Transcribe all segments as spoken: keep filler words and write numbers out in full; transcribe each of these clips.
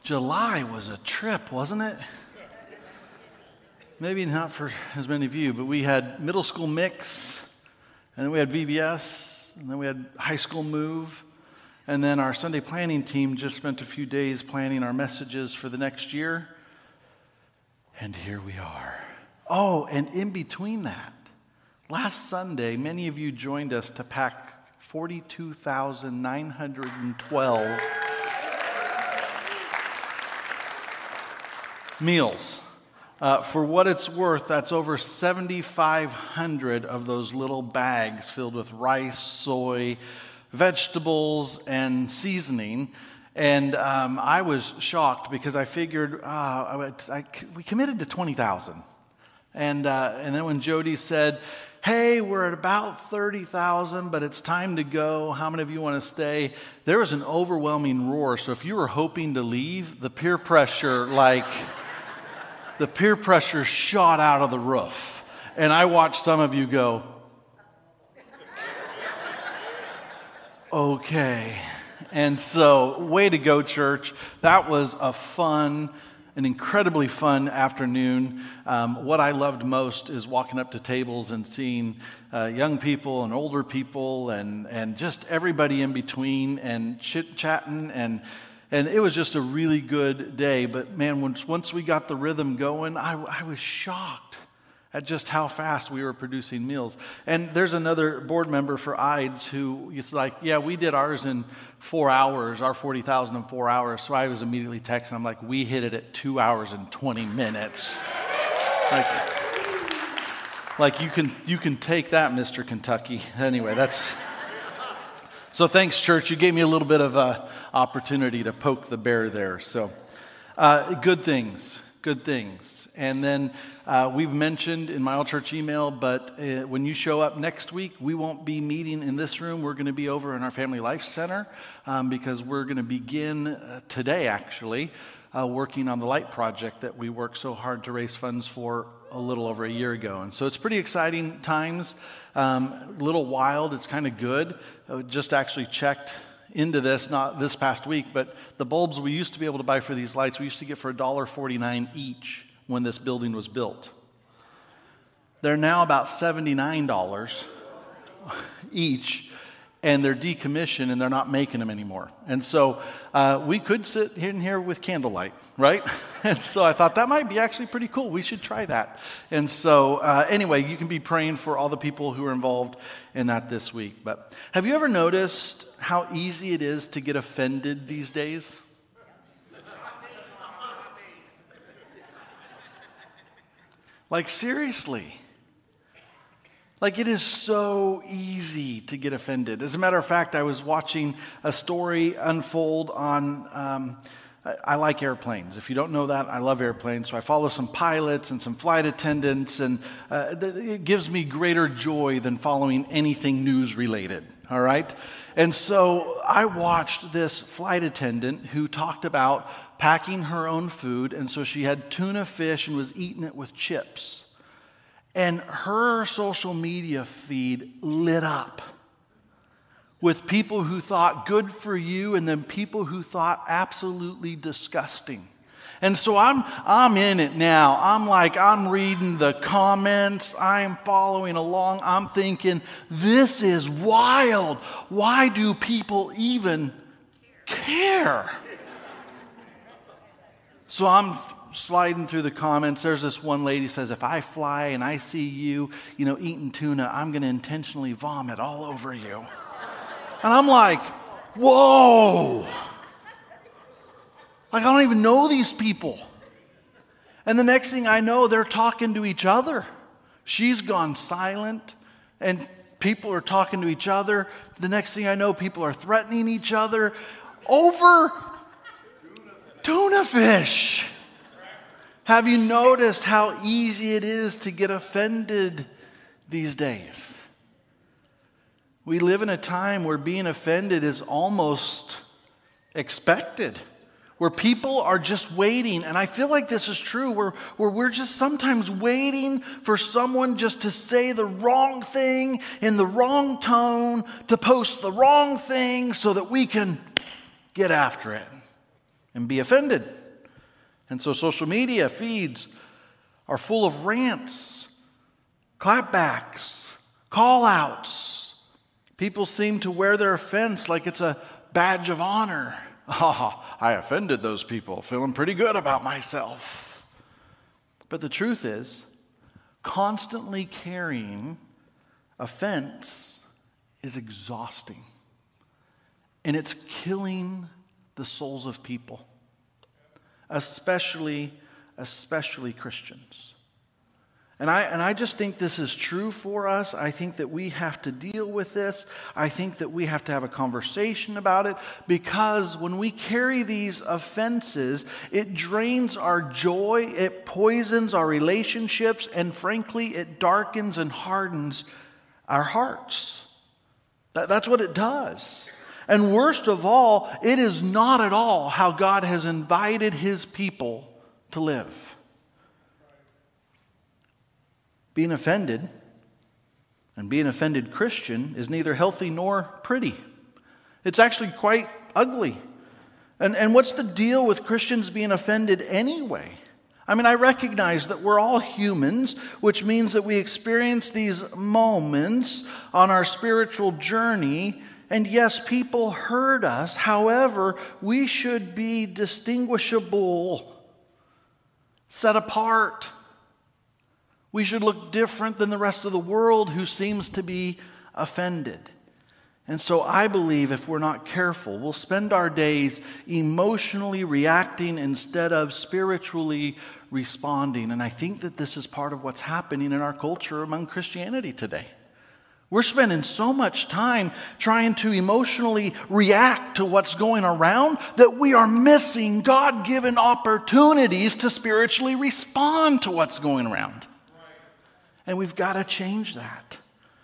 July was a trip, wasn't it? Maybe not for as many of you, but we had middle school mix, and then we had V B S, and then we had high school move, and then our Sunday planning team just spent a few days planning our messages for the next year, and here we are. Oh, and in between that, last Sunday, many of you joined us to pack forty-two thousand nine hundred twelve meals. Uh, for what it's worth, that's over seven thousand five hundred of those little bags filled with rice, soy, vegetables, and seasoning. And um, I was shocked because I figured uh, I, I, we committed to twenty thousand. And, uh, and then when Jody said, hey, we're at about thirty thousand, but it's time to go. How many of you want to stay? There was an overwhelming roar. So if you were hoping to leave, the peer pressure, like... The peer pressure shot out of the roof. And I watched some of you go, okay. And so, way to go, church. That was a fun, an incredibly fun afternoon. Um, what I loved most is walking up to tables and seeing uh, young people and older people and, and just everybody in between and chit-chatting and And it was just a really good day. But man, once, once we got the rhythm going, I, I was shocked at just how fast we were producing meals. And there's another board member for I D S who is like, yeah, we did ours in four hours, our forty thousand in four hours. So I was immediately texting. I'm like, we hit it at two hours and twenty minutes. Like, like you can you can take that, Mister Kentucky. Anyway, that's... So thanks, church. You gave me a little bit of an opportunity to poke the bear there. So uh, good things, good things. And then uh, we've mentioned in my all church email, but uh, when you show up next week, we won't be meeting in this room. We're going to be over in our Family Life Center um, because we're going to begin uh, today, actually, uh, working on the light project that we worked so hard to raise funds for a little over a year ago. And so it's pretty exciting times, um, a little wild. It's kind of good. I just actually checked into this, not this past week, but the bulbs we used to be able to buy for these lights, we used to get for one dollar forty-nine each when this building was built. They're now about seventy-nine dollars each, and they're decommissioned and they're not making them anymore. And so uh, we could sit in here with candlelight, right? And so I thought that might be actually pretty cool. We should try that. And so uh, anyway, you can be praying for all the people who are involved in that this week. But have you ever noticed how easy it is to get offended these days? Like seriously. Like, it is so easy to get offended. As a matter of fact, I was watching a story unfold on, um, I, I like airplanes. If you don't know that, I love airplanes. So I follow some pilots and some flight attendants, and uh, th- it gives me greater joy than following anything news-related, all right? And so I watched this flight attendant who talked about packing her own food, and so she had tuna fish and was eating it with chips. And her social media feed lit up with people who thought good for you and then people who thought absolutely disgusting. And so I'm I'm in it now. I'm like, I'm reading the comments. I'm following along. I'm thinking, this is wild. Why do people even care? So I'm sliding through the comments. There's this one lady who says, if I fly and I see you, you know, eating tuna, I'm going to intentionally vomit all over you. And I'm like, whoa. Like, I don't even know these people. And the next thing I know, they're talking to each other. She's gone silent, and people are talking to each other. The next thing I know, people are threatening each other over tuna fish. Have you noticed how easy it is to get offended these days? We live in a time where being offended is almost expected, where people are just waiting, and I feel like this is true, where, where we're just sometimes waiting for someone just to say the wrong thing in the wrong tone, to post the wrong thing so that we can get after it. and be offended. And so social media feeds are full of rants, clapbacks, call-outs. People seem to wear their offense like it's a badge of honor. Oh, I offended those people, feeling pretty good about myself. But the truth is, constantly carrying offense is exhausting. And it's killing the souls of people, especially, especially Christians. And I, and I just think this is true for us. I think that we have to deal with this. I think that we have to have a conversation about it, because when we carry these offenses, it drains our joy, it poisons our relationships, and frankly, it darkens and hardens our hearts. That, that's what it does. And worst of all, it is not at all how God has invited his people to live. Being offended, and being offended Christian, is neither healthy nor pretty. It's actually quite ugly. And, and what's the deal with Christians being offended anyway? I mean, I recognize that we're all humans, which means that we experience these moments on our spiritual journey. And yes, people hurt us. However, we should be distinguishable, set apart. We should look different than the rest of the world who seems to be offended. And so I believe if we're not careful, we'll spend our days emotionally reacting instead of spiritually responding. And I think that this is part of what's happening in our culture among Christianity today. We're spending so much time trying to emotionally react to what's going around that we are missing God-given opportunities to spiritually respond to what's going around. And we've got to change that.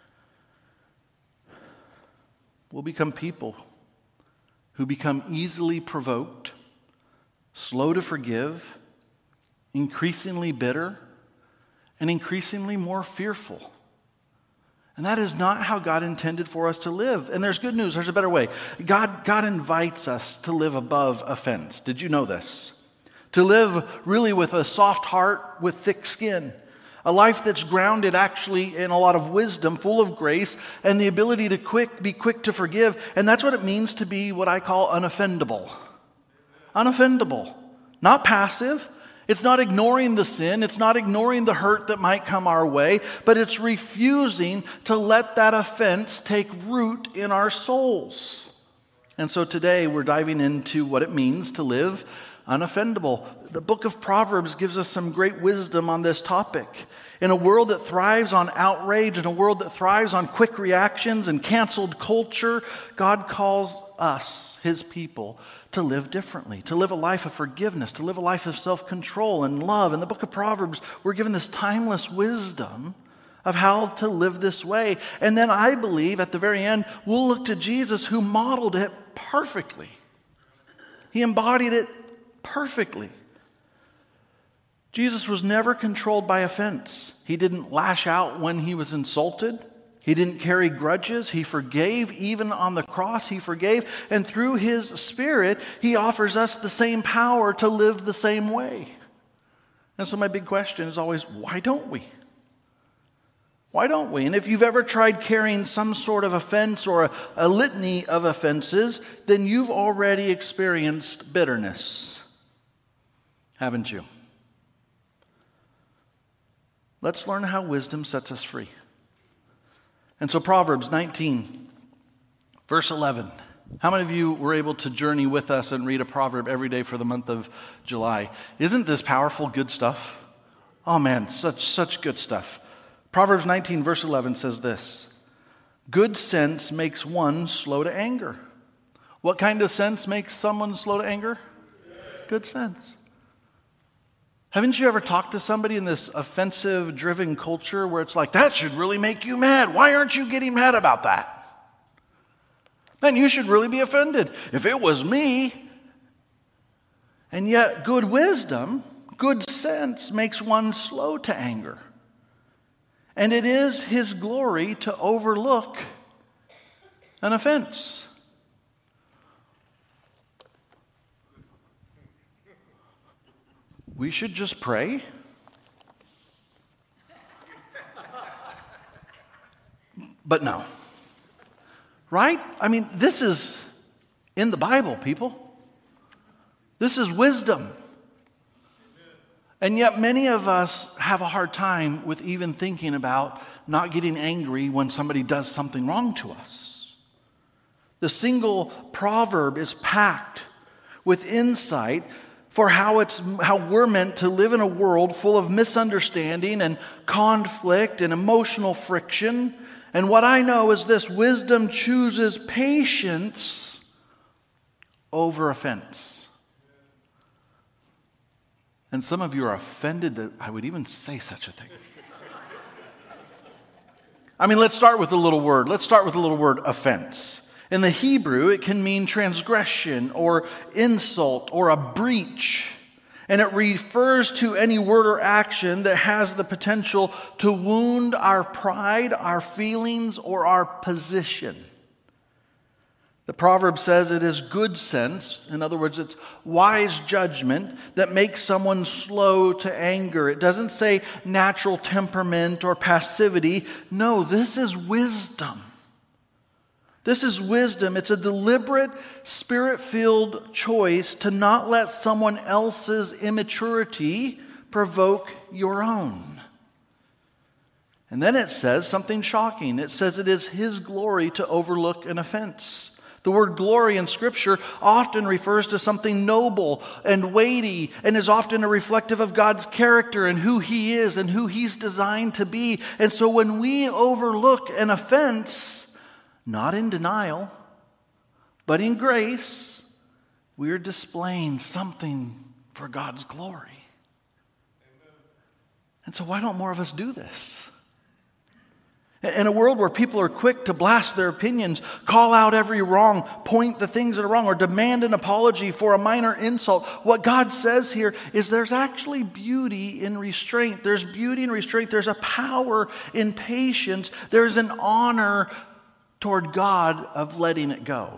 We'll become people who become easily provoked, slow to forgive, increasingly bitter, and increasingly more fearful. And that is not how God intended for us to live. And there's good news. There's a better way. God, God invites us to live above offense. Did you know this? To live really with a soft heart, with thick skin. A life that's grounded actually in a lot of wisdom, full of grace, and the ability to quick be quick to forgive. And that's what it means to be what I call unoffendable. Unoffendable. Not passive. It's not ignoring the sin. It's not ignoring the hurt that might come our way. But it's refusing to let that offense take root in our souls. And so today we're diving into what it means to live unoffendable. The book of Proverbs gives us some great wisdom on this topic. In a world that thrives on outrage, in a world that thrives on quick reactions and canceled culture, God calls us, his people, to live differently, to live a life of forgiveness, to live a life of self-control and love. In the book of Proverbs, we're given this timeless wisdom of how to live this way. And then I believe at the very end, we'll look to Jesus, who modeled it perfectly. He embodied it perfectly. Jesus was never controlled by offense. He didn't lash out when he was insulted. He didn't carry grudges. He forgave. Even on the cross, he forgave. And through his Spirit, he offers us the same power to live the same way. And so my big question is always, why don't we? Why don't we? And if you've ever tried carrying some sort of offense or a, a litany of offenses, then you've already experienced bitterness. Haven't you? Let's learn how wisdom sets us free. And so Proverbs nineteen, verse eleven. How many of you were able to journey with us and read a proverb every day for the month of July? Isn't this powerful, good stuff? Oh man, such, such good stuff. Proverbs nineteen, verse eleven says this: good sense makes one slow to anger. What kind of sense makes someone slow to anger? Good sense. Haven't you ever talked to somebody in this offensive-driven culture where it's like, that should really make you mad. Why aren't you getting mad about that? Man, you should really be offended. If it was me. And yet, good wisdom, good sense makes one slow to anger. And it is his glory to overlook an offense. we should just pray? But no. Right? I mean, this is in the Bible, people. This is wisdom. And yet many of us have a hard time with even thinking about not getting angry when somebody does something wrong to us. The single proverb is packed with insight for how it's how we're meant to live in a world full of misunderstanding and conflict and emotional friction. And what I know is this: wisdom chooses patience over offense. And some of you are offended that I would even say such a thing. I mean, let's start with the little word. Let's start with the little word offense. In the Hebrew, it can mean transgression or insult or a breach. And it refers to any word or action that has the potential to wound our pride, our feelings, or our position. The proverb says it is good sense. In other words, it's wise judgment that makes someone slow to anger. It doesn't say natural temperament or passivity. No, this is wisdom. This is wisdom. It's a deliberate, spirit-filled choice to not let someone else's immaturity provoke your own. And then it says something shocking. It says it is His glory to overlook an offense. The word glory in Scripture often refers to something noble and weighty and is often a reflective of God's character and who He is and who He's designed to be. And so when we overlook an offense, not in denial, but in grace, we're displaying something for God's glory. And so why don't more of us do this? In a world where people are quick to blast their opinions, call out every wrong, point the things that are wrong, or demand an apology for a minor insult, what God says here is there's actually beauty in restraint. There's beauty in restraint. There's a power in patience. There's an honor toward God of letting it go.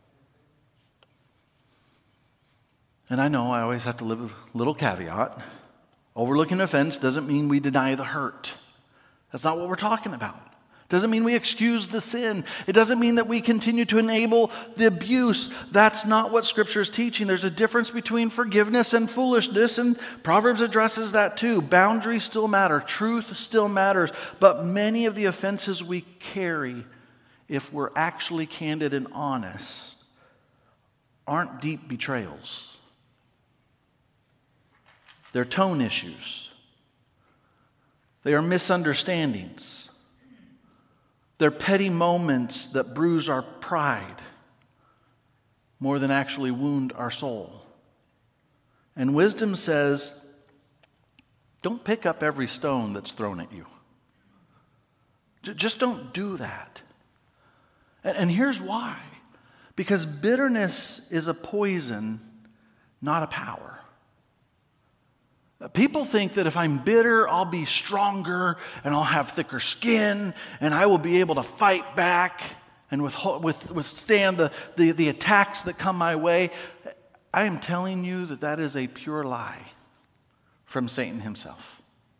And I know I always have to live with a little caveat. Overlooking offense doesn't mean we deny the hurt. That's not what we're talking about. It doesn't mean we excuse the sin. It doesn't mean that we continue to enable the abuse. That's not what Scripture is teaching. There's a difference between forgiveness and foolishness, and Proverbs addresses that too. Boundaries still matter. Truth still matters. But many of the offenses we carry, if we're actually candid and honest, aren't deep betrayals. They're tone issues. They are misunderstandings. They're petty moments that bruise our pride more than actually wound our soul. And wisdom says, don't pick up every stone that's thrown at you. Just don't do that. And here's why. Because bitterness is a poison, not a power. People think that if I'm bitter, I'll be stronger and I'll have thicker skin and I will be able to fight back and withstand the, the, the attacks that come my way. I am telling you that that is a pure lie from Satan himself.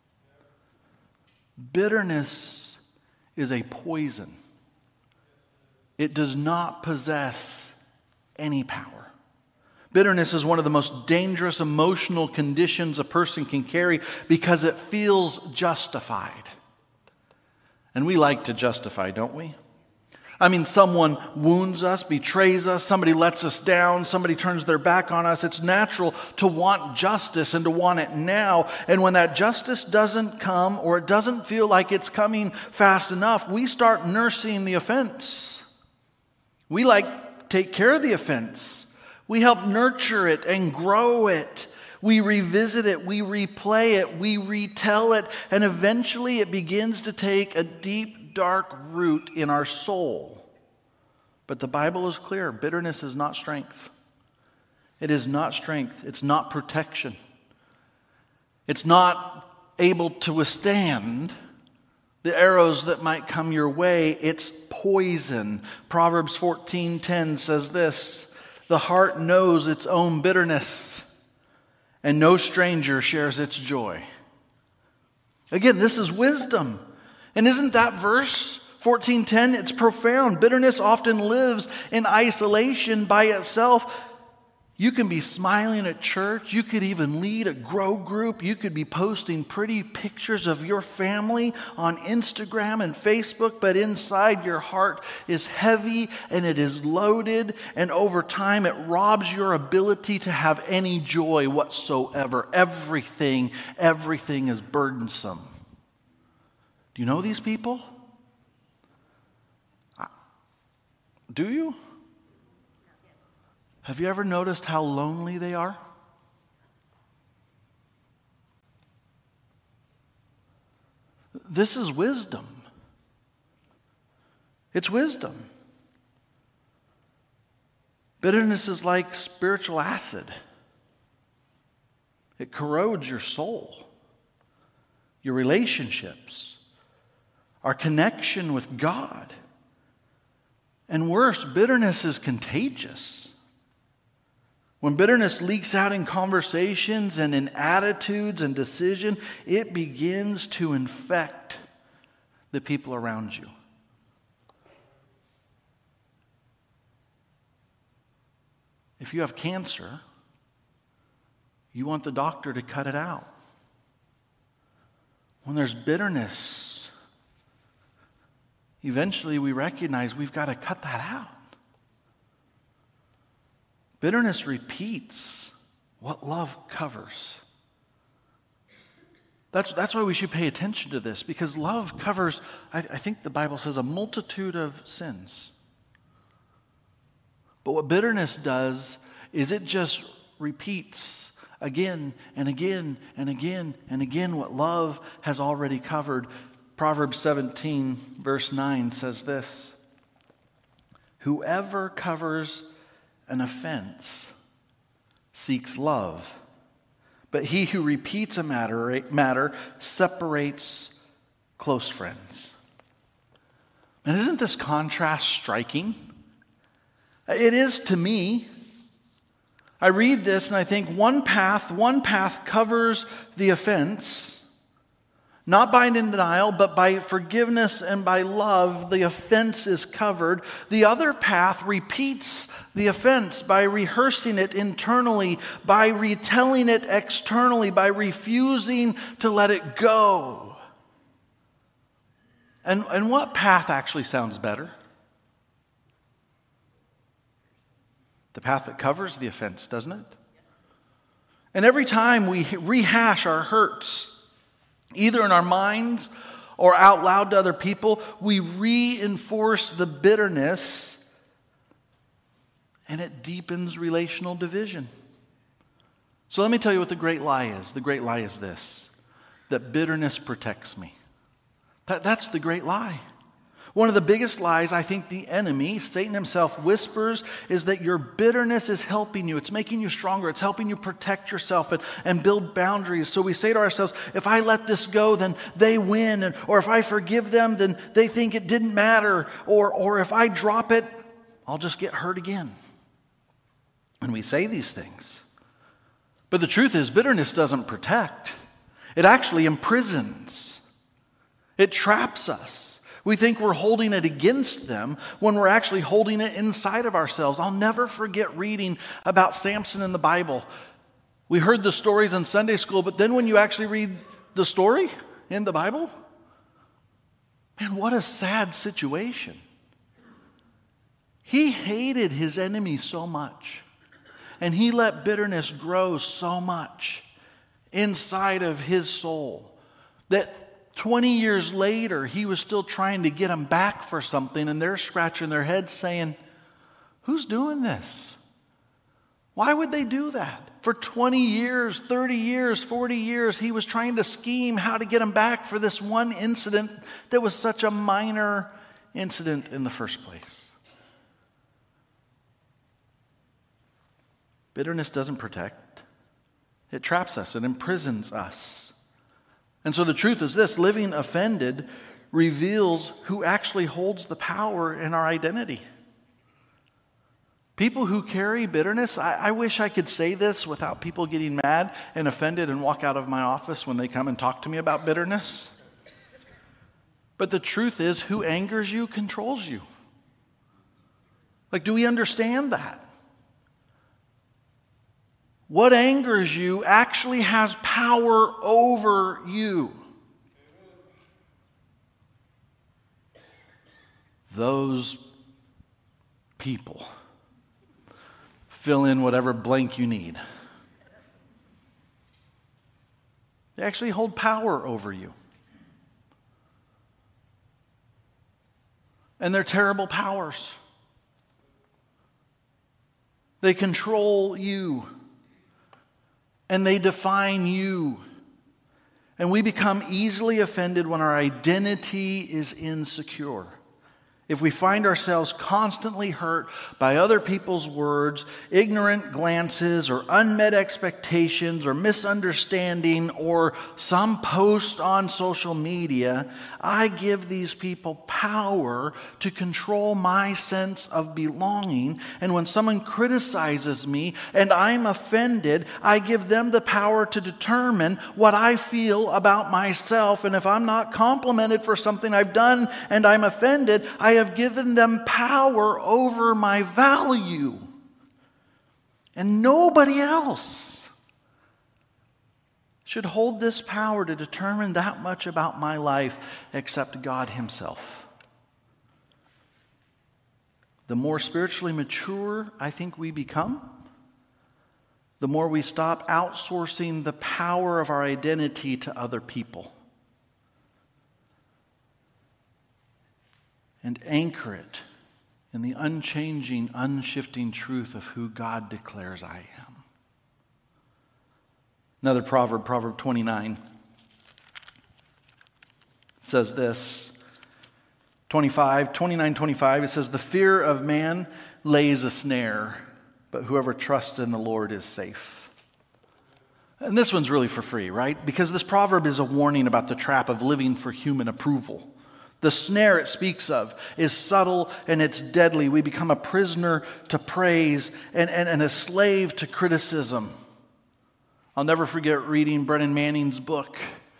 Bitterness is a poison. It does not possess any power. Bitterness is one of the most dangerous emotional conditions a person can carry because it feels justified. And we like to justify, don't we? I mean, someone wounds us, betrays us, somebody lets us down, somebody turns their back on us. It's natural to want justice and to want it now. And when that justice doesn't come or it doesn't feel like it's coming fast enough, we start nursing the offense. We like take care of the offense. We help nurture it and grow it. We revisit it, we replay it, we retell it, and eventually it begins to take a deep, dark root in our soul. But the Bible is clear. Bitterness is not strength. It is not strength. It's not protection. It's not able to withstand the arrows that might come your way. It's poison. Proverbs fourteen ten says this, "The heart knows its own bitterness, and no stranger shares its joy. Again, this is wisdom. And isn't that verse fourteen ten? It's profound. Bitterness often lives in isolation by itself. You can be smiling at church. You could even lead a grow group. You could be posting pretty pictures of your family on Instagram and Facebook, but inside your heart is heavy and it is loaded, and over time it robs your ability to have any joy whatsoever. Everything, everything is burdensome. Do you know these people? Do you? Have you ever noticed how lonely they are? This is wisdom. It's wisdom. Bitterness is like spiritual acid. It corrodes your soul, your relationships, our connection with God. And worse, bitterness is contagious. When bitterness leaks out in conversations and in attitudes and decision, it begins to infect the people around you. If you have cancer, you want the doctor to cut it out. When there's bitterness, eventually we recognize we've got to cut that out. Bitterness repeats what love covers. That's, that's why we should pay attention to this, because love covers, I, I think the Bible says, a multitude of sins. But what bitterness does is it just repeats again and again and again and again what love has already covered. Proverbs seventeen, verse nine says this: whoever covers an offense seeks love, but he who repeats a matter, matter separates close friends. And isn't this contrast striking? It is to me. I read this and I think one path, one path covers the offense, not by denial, but by forgiveness and by love. The offense is covered. The other path repeats the offense by rehearsing it internally, by retelling it externally, by refusing to let it go. And, and what path actually sounds better? The path that covers the offense, doesn't it? And every time we rehash our hurts, either in our minds or out loud to other people, we reinforce the bitterness, and it deepens relational division. So let me tell you what the great lie is. The great lie is this: that bitterness protects me. That, that's the great lie. One of the biggest lies I think the enemy, Satan himself, whispers is that your bitterness is helping you. It's making you stronger. It's helping you protect yourself and, and build boundaries. So we say to ourselves, if I let this go, then they win. And, or if I forgive them, then they think it didn't matter. Or, or if I drop it, I'll just get hurt again. And we say these things. But the truth is, bitterness doesn't protect. It actually imprisons. It traps us. We think we're holding it against them when we're actually holding it inside of ourselves. I'll never forget reading about Samson in the Bible. We heard the stories in Sunday school, but then when you actually read the story in the Bible, man, what a sad situation. He hated his enemy so much, and he let bitterness grow so much inside of his soul that twenty years later, he was still trying to get them back for something, and they're scratching their heads saying, who's doing this? Why would they do that? For twenty years, thirty years, forty years, he was trying to scheme how to get them back for this one incident that was such a minor incident in the first place. Bitterness doesn't protect. It traps us. It imprisons us. And so the truth is this: living offended reveals who actually holds the power in our identity. People who carry bitterness, I, I wish I could say this without people getting mad and offended and walk out of my office when they come and talk to me about bitterness. But the truth is, who angers you controls you. Like, do we understand that? What angers you actually has power over you. Those people. Fill in whatever blank you need. They actually hold power over you. And they're terrible powers. They control you. And they define you. And we become easily offended when our identity is insecure. If we find ourselves constantly hurt by other people's words, ignorant glances, or unmet expectations, or misunderstanding, or some post on social media, I give these people power to control my sense of belonging. And when someone criticizes me and I'm offended, I give them the power to determine what I feel about myself. And if I'm not complimented for something I've done and I'm offended, I have given them power over my value. And nobody else should hold this power to determine that much about my life except God Himself. The more spiritually mature I think we become, the more we stop outsourcing the power of our identity to other people. And anchor it in the unchanging, unshifting truth of who God declares I am. Another proverb, Proverb twenty-nine, says this, twenty-five, twenty-nine, twenty-five, it says, the fear of man lays a snare, but whoever trusts in the Lord is safe. And this one's really for free, right? Because this proverb is a warning about the trap of living for human approval. The snare it speaks of is subtle and it's deadly. We become a prisoner to praise and, and, and a slave to criticism. I'll never forget reading Brennan Manning's book.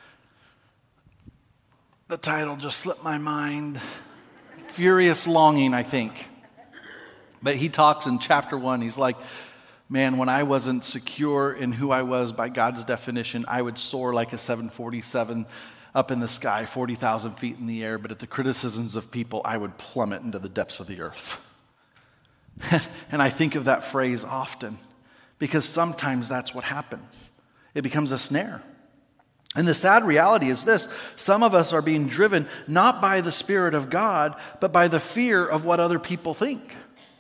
The title just slipped my mind. Furious Longing, I think. But he talks in chapter one, he's like, man, when I wasn't secure in who I was by God's definition, I would soar like a seven forty-seven up in the sky, forty thousand feet in the air, but at the criticisms of people, I would plummet into the depths of the earth. And I think of that phrase often, because sometimes that's what happens. It becomes a snare. And the sad reality is this: some of us are being driven not by the Spirit of God, but by the fear of what other people think.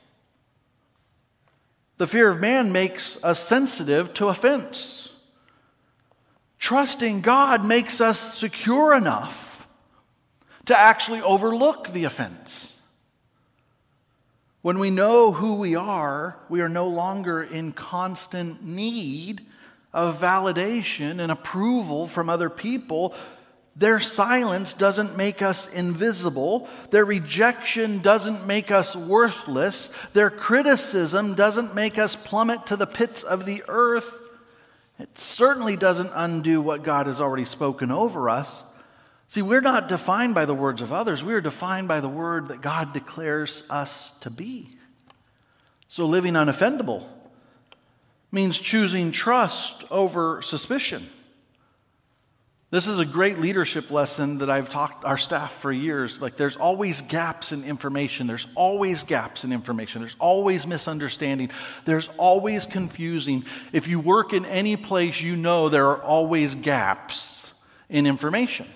The fear of man makes us sensitive to offense. Trusting God makes us secure enough to actually overlook the offense. When we know who we are, we are no longer in constant need of validation and approval from other people. Their silence doesn't make us invisible. Their rejection doesn't make us worthless. Their criticism doesn't make us plummet to the pits of the earth. It certainly doesn't undo what God has already spoken over us. See, we're not defined by the words of others. We are defined by the word that God declares us to be. So living unoffendable means choosing trust over suspicion. This is a great leadership lesson that I've taught our staff for years. Like, there's always gaps in information. There's always gaps in information. There's always misunderstanding. There's always confusing. If you work in any place, you know there are always gaps in information.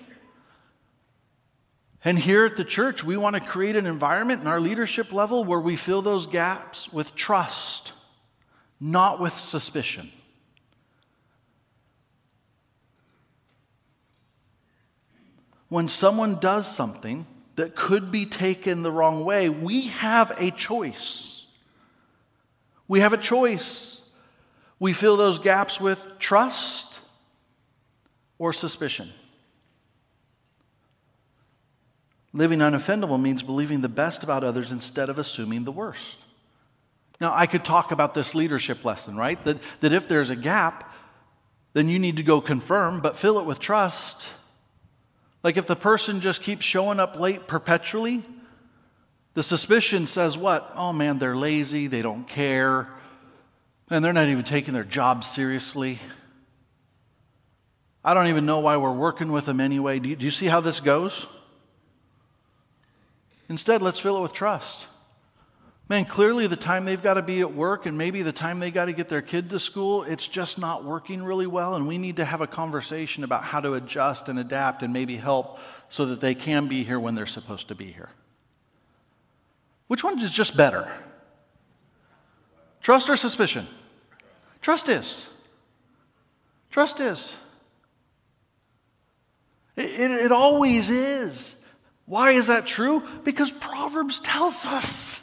And here at the church, we want to create an environment in our leadership level where we fill those gaps with trust, not with suspicion. When someone does something that could be taken the wrong way, we have a choice. We have a choice. We fill those gaps with trust or suspicion. Living unoffendable means believing the best about others instead of assuming the worst. Now, I could talk about this leadership lesson, right? That, that if there's a gap, then you need to go confirm, but fill it with trust. Like if the person just keeps showing up late perpetually, the suspicion says what? Oh man, they're lazy, they don't care, and they're not even taking their job seriously. I don't even know why we're working with them anyway. Do you, do you see how this goes? Instead, let's fill it with trust. Man, clearly the time they've got to be at work and maybe the time they got to get their kid to school, it's just not working really well, and we need to have a conversation about how to adjust and adapt and maybe help so that they can be here when they're supposed to be here. Which one is just better? Trust or suspicion? Trust is. Trust is. It, it, it always is. Why is that true? Because Proverbs tells us.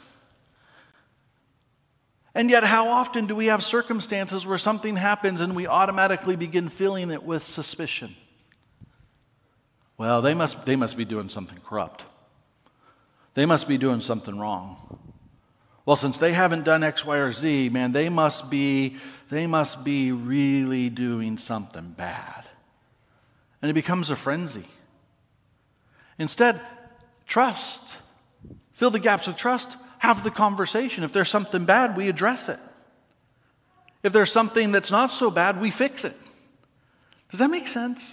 And yet, how often do we have circumstances where something happens and we automatically begin filling it with suspicion? Well, they must, they must be doing something corrupt. They must be doing something wrong. Well, since they haven't done X, Y, or Z, man, they must be, they must be really doing something bad. And it becomes a frenzy. Instead, trust. Fill the gaps with trust. Have the conversation. If there's something bad, we address it. If there's something that's not so bad, we fix it. Does that make sense?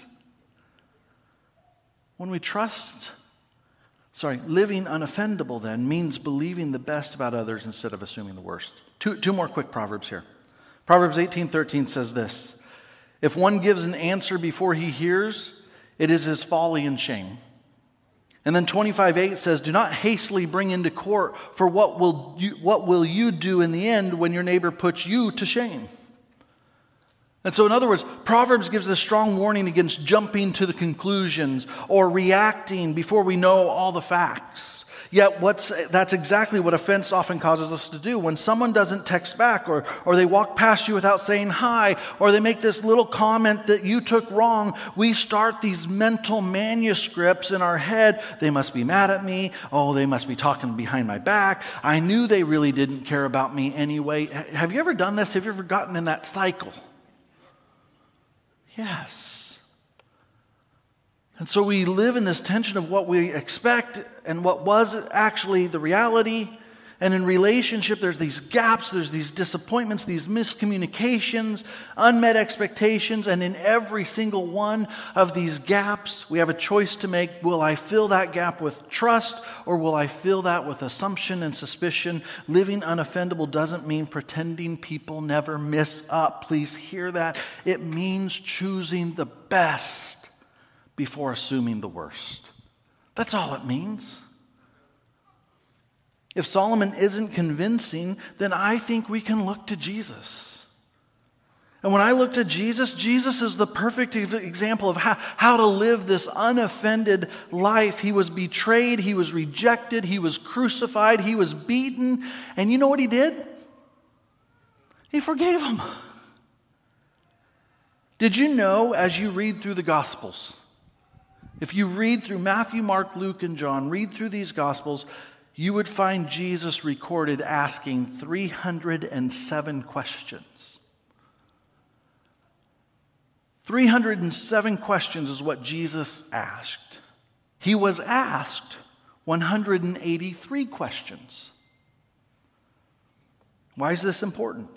When we trust, sorry, living unoffendable then means believing the best about others instead of assuming the worst. Two, two more quick Proverbs here. Proverbs eighteen thirteen says this: if one gives an answer before he hears, it is his folly and shame. And then twenty-five eight says, do not hastily bring into court, for what will you, what will you do in the end when your neighbor puts you to shame? And so in other words, Proverbs gives a strong warning against jumping to the conclusions or reacting before we know all the facts. Yet what's, that's exactly what offense often causes us to do. When someone doesn't text back, or, or they walk past you without saying hi, or they make this little comment that you took wrong, we start these mental manuscripts in our head. They must be mad at me. Oh, they must be talking behind my back. I knew they really didn't care about me anyway. Have you ever done this? Have you ever gotten in that cycle? Yes. And so we live in this tension of what we expect and what was actually the reality. And in relationship, there's these gaps, there's these disappointments, these miscommunications, unmet expectations. And in every single one of these gaps, we have a choice to make. Will I fill that gap with trust, or will I fill that with assumption and suspicion? Living unoffendable doesn't mean pretending people never miss up. Please hear that. It means choosing the best before assuming the worst. That's all it means. If Solomon isn't convincing, then I think we can look to Jesus. And when I look to Jesus, Jesus is the perfect example of how, how to live this unoffended life. He was betrayed, he was rejected, he was crucified, he was beaten. And you know what he did? He forgave him. Did you know, as you read through the Gospels, if you read through Matthew, Mark, Luke, and John, read through these Gospels, you would find Jesus recorded asking three hundred seven questions. three hundred seven questions is what Jesus asked. He was asked one hundred eighty-three questions. Why is this important?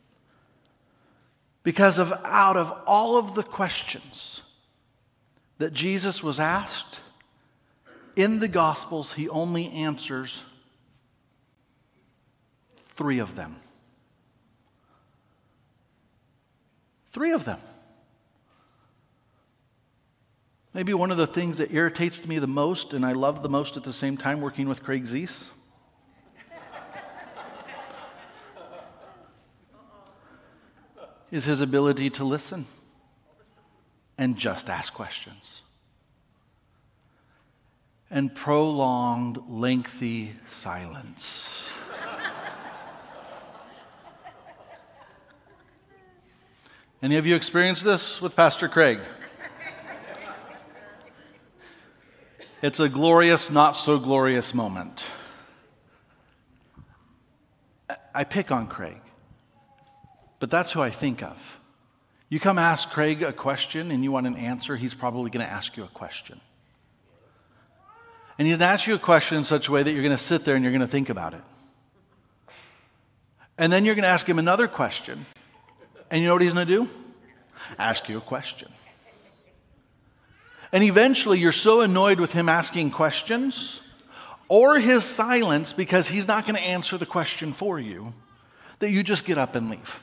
Because of out of all of the questions that Jesus was asked, in the Gospels, he only answers three of them. Three of them. Maybe one of the things that irritates me the most, and I love the most at the same time working with Craig Zeese, is his ability to listen and just ask questions. And prolonged, lengthy silence. Any of you experienced this with Pastor Craig? It's a glorious, not so glorious moment. I pick on Craig, but that's who I think of. You come ask Craig a question and you want an answer, he's probably going to ask you a question. And he's going to ask you a question in such a way that you're going to sit there and you're going to think about it. And then you're going to ask him another question. And you know what he's going to do? Ask you a question. And eventually you're so annoyed with him asking questions or his silence because he's not going to answer the question for you that you just get up and leave.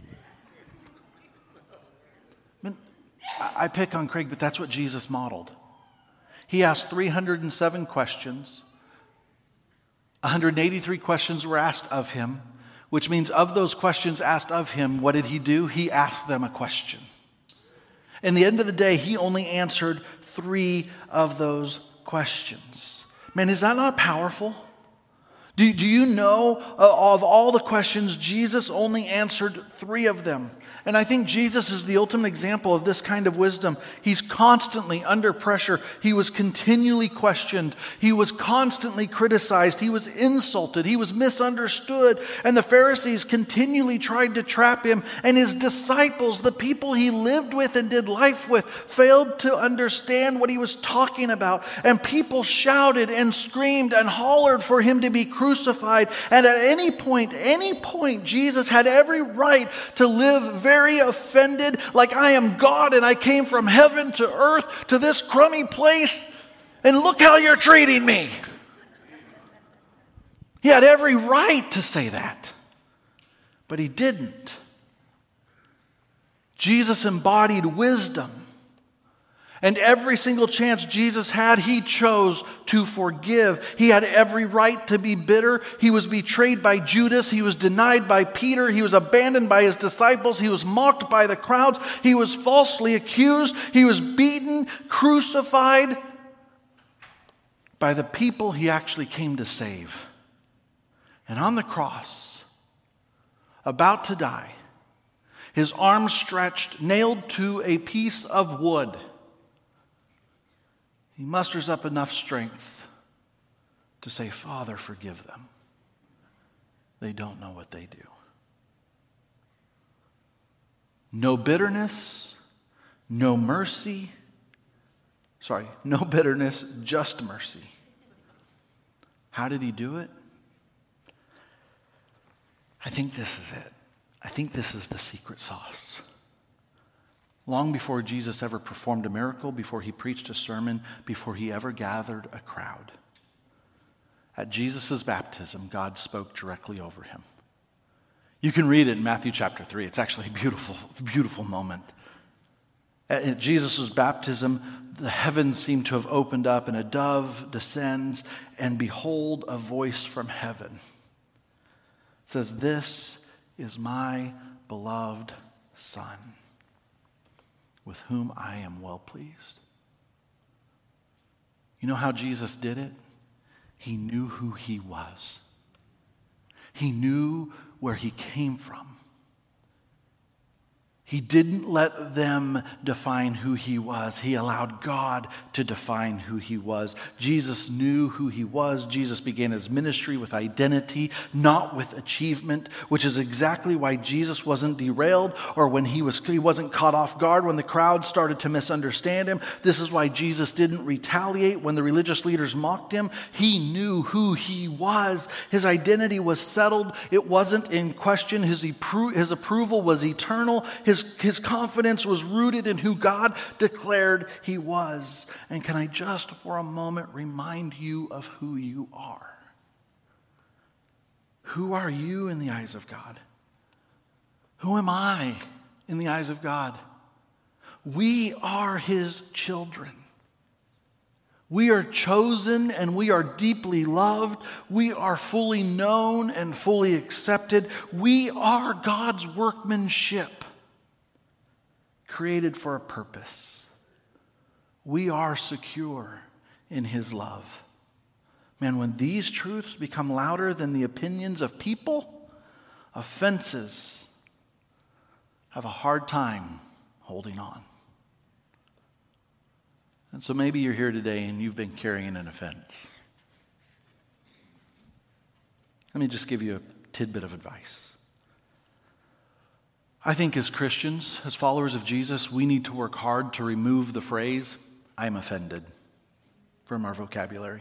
I mean, I pick on Craig, but that's what Jesus modeled. He asked three hundred seven questions. one hundred eighty-three questions were asked of him, which means of those questions asked of him, what did he do? He asked them a question. In the end of the day, he only answered three of those questions. Man, is that not powerful? Do, do you know uh, of all the questions, Jesus only answered three of them? And I think Jesus is the ultimate example of this kind of wisdom. He's constantly under pressure. He was continually questioned. He was constantly criticized. He was insulted. He was misunderstood. And the Pharisees continually tried to trap him. And his disciples, the people he lived with and did life with, failed to understand what he was talking about. And people shouted and screamed and hollered for him to be crucified. And at any point, any point, Jesus had every right to live very Very offended, like I am God and I came from heaven to earth to this crummy place, and look how you're treating me. He had every right to say that, but he didn't. Jesus embodied wisdom. And every single chance Jesus had, he chose to forgive. He had every right to be bitter. He was betrayed by Judas. He was denied by Peter. He was abandoned by his disciples. He was mocked by the crowds. He was falsely accused. He was beaten, crucified by the people he actually came to save. And on the cross, about to die, his arms stretched, nailed to a piece of wood, he musters up enough strength to say, Father, forgive them. They don't know what they do. No bitterness, no mercy. Sorry, no bitterness, just mercy. How did he do it? I think this is it. I think this is the secret sauce. Long before Jesus ever performed a miracle, before he preached a sermon, before he ever gathered a crowd, at Jesus' baptism, God spoke directly over him. You can read it in Matthew chapter three. It's actually a beautiful, beautiful moment. At Jesus' baptism, the heavens seem to have opened up, and a dove descends, and behold, a voice from heaven. It says, "This is my beloved Son, with whom I am well pleased." You know how Jesus did it? He knew who he was. He knew where he came from. He didn't let them define who he was. He allowed God to define who he was. Jesus knew who he was. Jesus began his ministry with identity, not with achievement, which is exactly why Jesus wasn't derailed or when he was he wasn't caught off guard when the crowd started to misunderstand him. This is why Jesus didn't retaliate when the religious leaders mocked him. He knew who he was. His identity was settled. It wasn't in question. His, appro- his approval was eternal. His His, his confidence was rooted in who God declared he was. And can I just for a moment remind you of who you are? Who are you in the eyes of God? Who am I in the eyes of God? We are his children. We are chosen and we are deeply loved. We are fully known and fully accepted. We are God's workmanship, created for a purpose. We are secure in his love. Man, when these truths become louder than the opinions of people, offenses have a hard time holding on. And so maybe you're here today and you've been carrying an offense. Let me just give you a tidbit of advice. I think as Christians, as followers of Jesus, we need to work hard to remove the phrase, "I'm offended," from our vocabulary.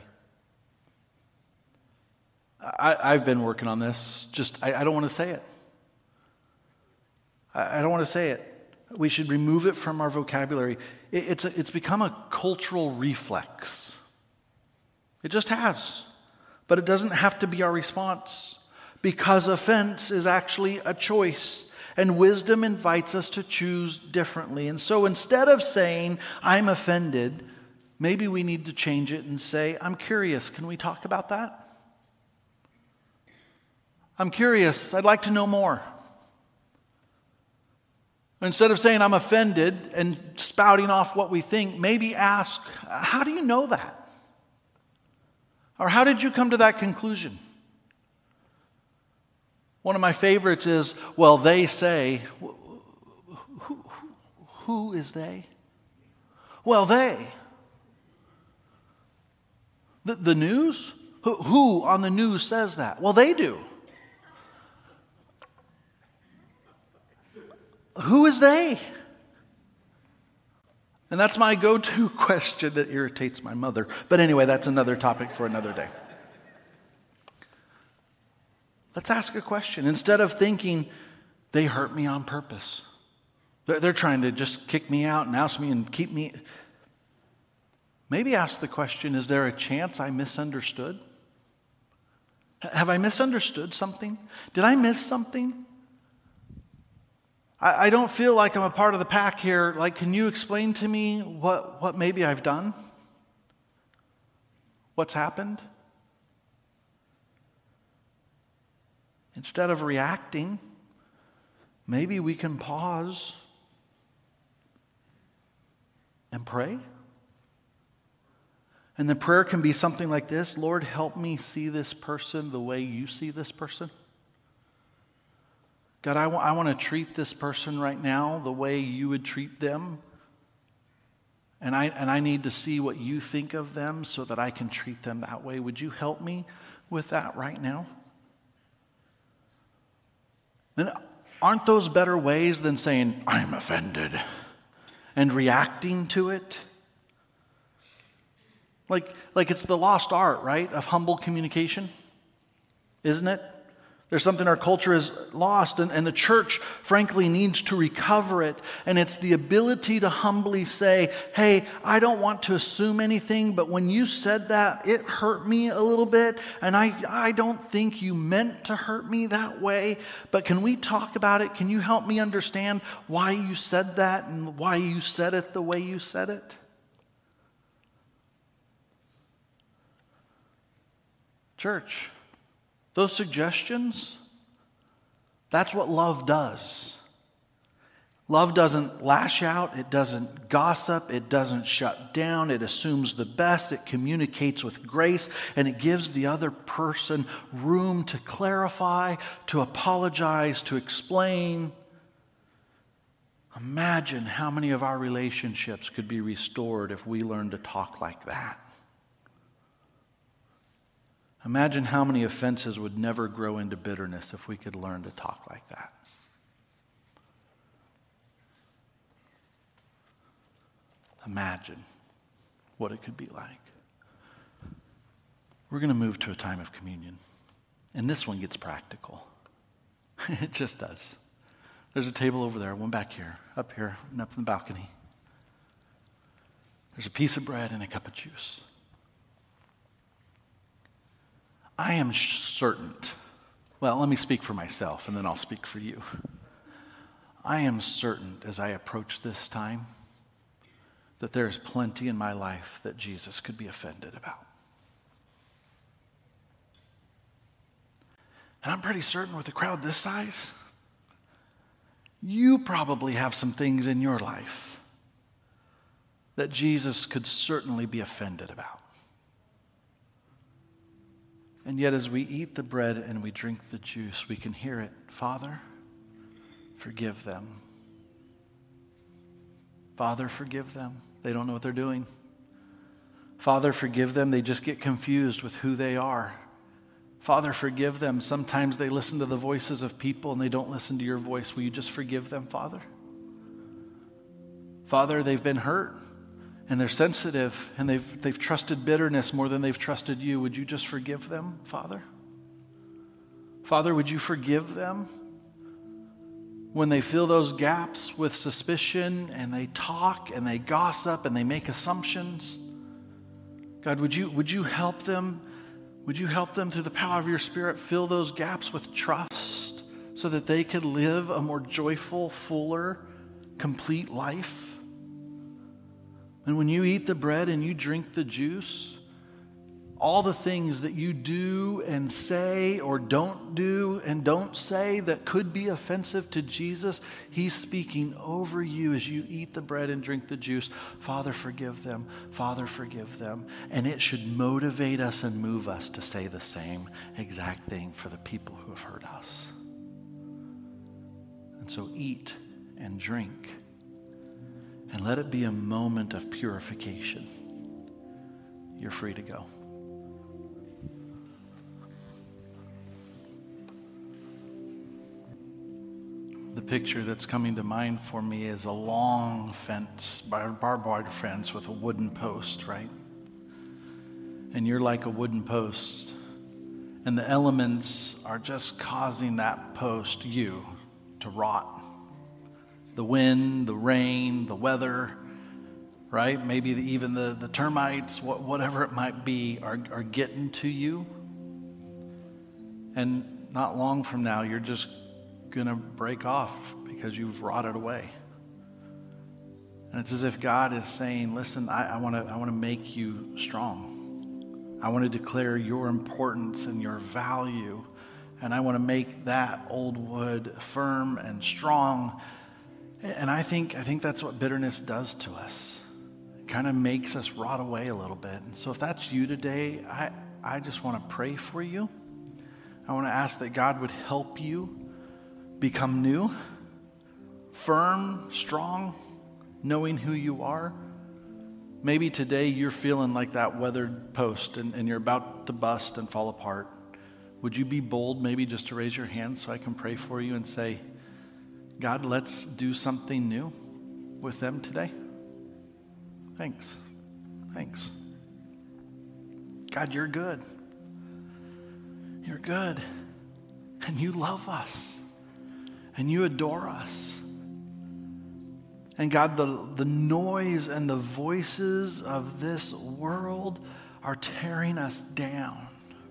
I, I've been working on this. Just, I, I don't want to say it. I, I don't want to say it. We should remove it from our vocabulary. It, it's, a, it's become a cultural reflex. It just has. But it doesn't have to be our response, because offense is actually a choice, and wisdom invites us to choose differently. And so instead of saying, "I'm offended," maybe we need to change it and say, "I'm curious. Can we talk about that? I'm curious. I'd like to know more." Instead of saying, "I'm offended," and spouting off what we think, maybe ask, "How do you know that?" Or, "How did you come to that conclusion?" One of my favorites is, "Well, they say." Who, who, who is they? Well, they. The, the news? Who, who on the news says that? Well, they do. Who is they? And that's my go-to question that irritates my mother. But anyway, that's another topic for another day. Let's ask a question. Instead of thinking, "They hurt me on purpose. They're, they're trying to just kick me out and oust me and keep me." Maybe ask the question, is there a chance I misunderstood? Have I misunderstood something? Did I miss something? I don't feel like I'm a part of the pack here. Like, can you explain to me what, what maybe I've done? What's happened? Instead of reacting, maybe we can pause and pray. And the prayer can be something like this: "Lord, help me see this person the way you see this person. God, I, w- I want to treat this person right now the way you would treat them. And I, and I need to see what you think of them so that I can treat them that way. Would you help me with that right now?" And aren't those better ways than saying, "I'm offended," and reacting to it? Like, like it's the lost art, right, of humble communication, isn't it? There's something our culture has lost, and, and the church, frankly, needs to recover it. And it's the ability to humbly say, "Hey, I don't want to assume anything, but when you said that, it hurt me a little bit, and I, I don't think you meant to hurt me that way. But can we talk about it? Can you help me understand why you said that and why you said it the way you said it?" Church, those suggestions, that's what love does. Love doesn't lash out, it doesn't gossip, it doesn't shut down, it assumes the best, it communicates with grace, and it gives the other person room to clarify, to apologize, to explain. Imagine how many of our relationships could be restored if we learned to talk like that. Imagine how many offenses would never grow into bitterness if we could learn to talk like that. Imagine what it could be like. We're going to move to a time of communion. And this one gets practical. It just does. There's a table over there, one back here, up here, and up in the balcony. There's a piece of bread and a cup of juice. I am certain, well, let me speak for myself and then I'll speak for you. I am certain as I approach this time that there's plenty in my life that Jesus could be offended about. And I'm pretty certain with a crowd this size, you probably have some things in your life that Jesus could certainly be offended about. And yet as we eat the bread and we drink the juice, we can hear it. Father, forgive them. Father, forgive them. They don't know what they're doing. Father, forgive them. They just get confused with who they are. Father, forgive them. Sometimes they listen to the voices of people and they don't listen to your voice. Will you just forgive them, Father? Father, they've been hurt and they're sensitive and they've, they've trusted bitterness more than they've trusted you. Would you just forgive them, Father? Father, would you forgive them when they fill those gaps with suspicion and they talk and they gossip and they make assumptions? God, would you, would you help them? Would you help them through the power of your Spirit fill those gaps with trust so that they could live a more joyful, fuller, complete life? And when you eat the bread and you drink the juice, all the things that you do and say or don't do and don't say that could be offensive to Jesus, he's speaking over you as you eat the bread and drink the juice. Father, forgive them. Father, forgive them. And it should motivate us and move us to say the same exact thing for the people who have hurt us. And so eat and drink and let it be a moment of purification. You're free to go. The picture that's coming to mind for me is a long fence, barbed wire fence with a wooden post, right? And you're like a wooden post. And the elements are just causing that post, you, to rot. The wind, the rain, the weather, right? Maybe the, even the, the termites, what, whatever it might be, are, are getting to you. And not long from now, you're just going to break off because you've rotted away. And it's as if God is saying, listen, I want to I want to make you strong. I want to declare your importance and your value. And I want to make that old wood firm and strong. And I think I think that's what bitterness does to us. It kind of makes us rot away a little bit. And so if that's you today, I, I just want to pray for you. I want to ask that God would help you become new, firm, strong, knowing who you are. Maybe today you're feeling like that weathered post and, and you're about to bust and fall apart. Would you be bold maybe just to raise your hand so I can pray for you and say, God, let's do something new with them today? Thanks. Thanks. God, you're good. You're good. And you love us. And you adore us. And God, the, the noise and the voices of this world are tearing us down.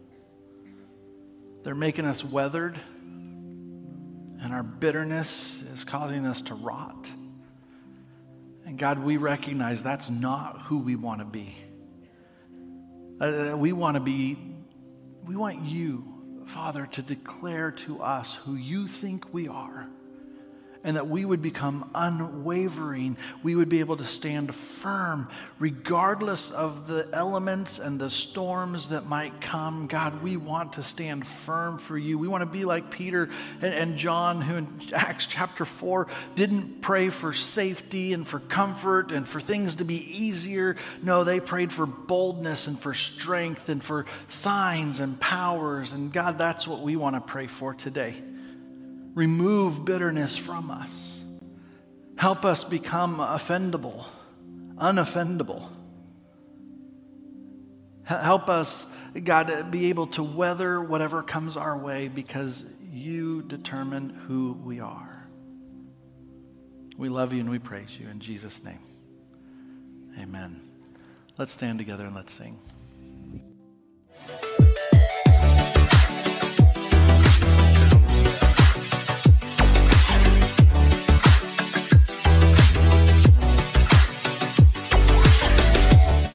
They're making us weathered. And our bitterness is causing us to rot. And God, we recognize that's not who we want to be. Uh, we want to be, we want you, Father, to declare to us who you think we are, and that we would become unwavering. We would be able to stand firm regardless of the elements and the storms that might come. God, we want to stand firm for you. We want to be like Peter and, and John, who in Acts chapter four didn't pray for safety and for comfort and for things to be easier. No, they prayed for boldness and for strength and for signs and powers. And God, that's what we want to pray for today. Remove bitterness from us. Help us become offendable, unoffendable. Help us, God, be able to weather whatever comes our way because you determine who we are. We love you and we praise you in Jesus' name. Amen. Let's stand together and let's sing.